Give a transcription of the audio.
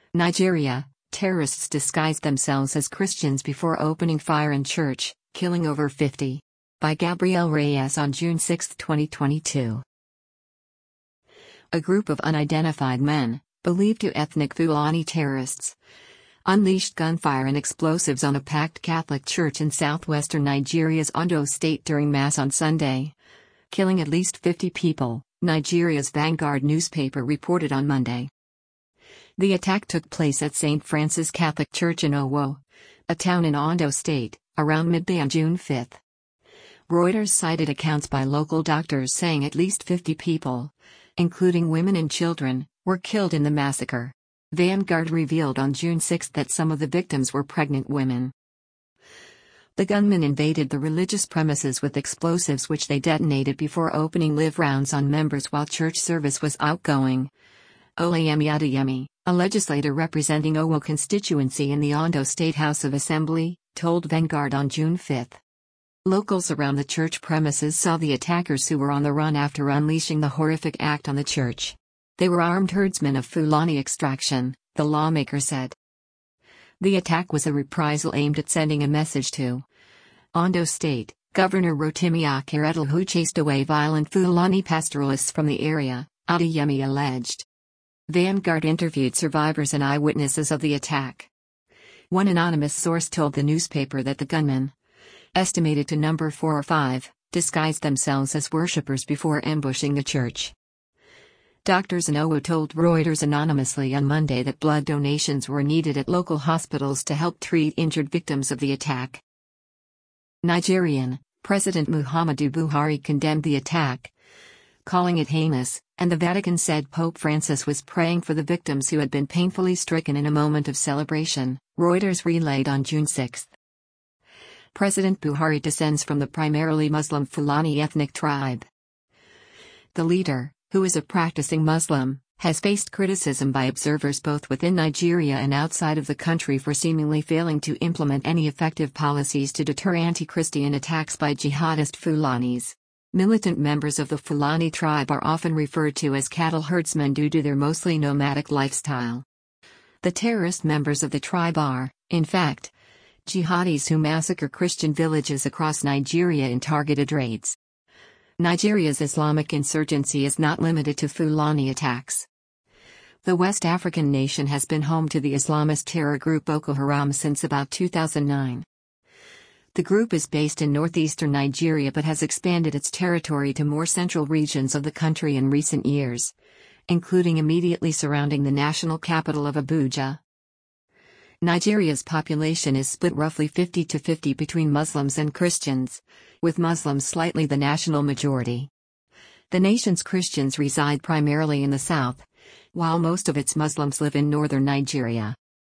Nigeria, terrorists disguised themselves as Christians before opening fire in church, killing over 50. By Gabriel Reyes on June 6, 2022. A group of unidentified men, believed to ethnic Fulani terrorists, unleashed gunfire and explosives on a packed Catholic church in southwestern Nigeria's Ondo state during Mass on Sunday, killing at least 50 people, Nigeria's Vanguard newspaper reported on Monday. The attack took place at St. Francis Catholic Church in Owo, a town in Ondo State, around midday on June 5. Reuters cited accounts by local doctors saying at least 50 people, including women and children, were killed in the massacre. Vanguard revealed on June 6 that some of the victims were pregnant women. The gunmen invaded the religious premises with explosives which they detonated before opening live rounds on members while church service was outgoing. Olayemi Adeyemi, a legislator representing Owo constituency in the Ondo State House of Assembly, told Vanguard on June 5. Locals around the church premises saw the attackers who were on the run after unleashing the horrific act on the church. They were armed herdsmen of Fulani extraction, the lawmaker said. The attack was a reprisal aimed at sending a message to Ondo State Governor Rotimi Akeredolu, who chased away violent Fulani pastoralists from the area, Adeyemi alleged. Vanguard interviewed survivors and eyewitnesses of the attack. One anonymous source told the newspaper that the gunmen, estimated to number 4 or 5, disguised themselves as worshippers before ambushing the church. Doctors in Owo told Reuters anonymously on Monday that blood donations were needed at local hospitals to help treat injured victims of the attack. Nigerian President Muhammadu Buhari condemned the attack, calling it heinous, and the Vatican said Pope Francis was praying for the victims who had been painfully stricken in a moment of celebration, Reuters relayed on June 6. President Buhari descends from the primarily Muslim Fulani ethnic tribe. The leader, who is a practicing Muslim, has faced criticism by observers both within Nigeria and outside of the country for seemingly failing to implement any effective policies to deter anti-Christian attacks by jihadist Fulanis. Militant members of the Fulani tribe are often referred to as cattle herdsmen due to their mostly nomadic lifestyle. The terrorist members of the tribe are, in fact, jihadis who massacre Christian villages across Nigeria in targeted raids. Nigeria's Islamic insurgency is not limited to Fulani attacks. The West African nation has been home to the Islamist terror group Boko Haram since about 2009. The group is based in northeastern Nigeria but has expanded its territory to more central regions of the country in recent years, including immediately surrounding the national capital of Abuja. Nigeria's population is split roughly 50-50 between Muslims and Christians, with Muslims slightly the national majority. The nation's Christians reside primarily in the south, while most of its Muslims live in northern Nigeria.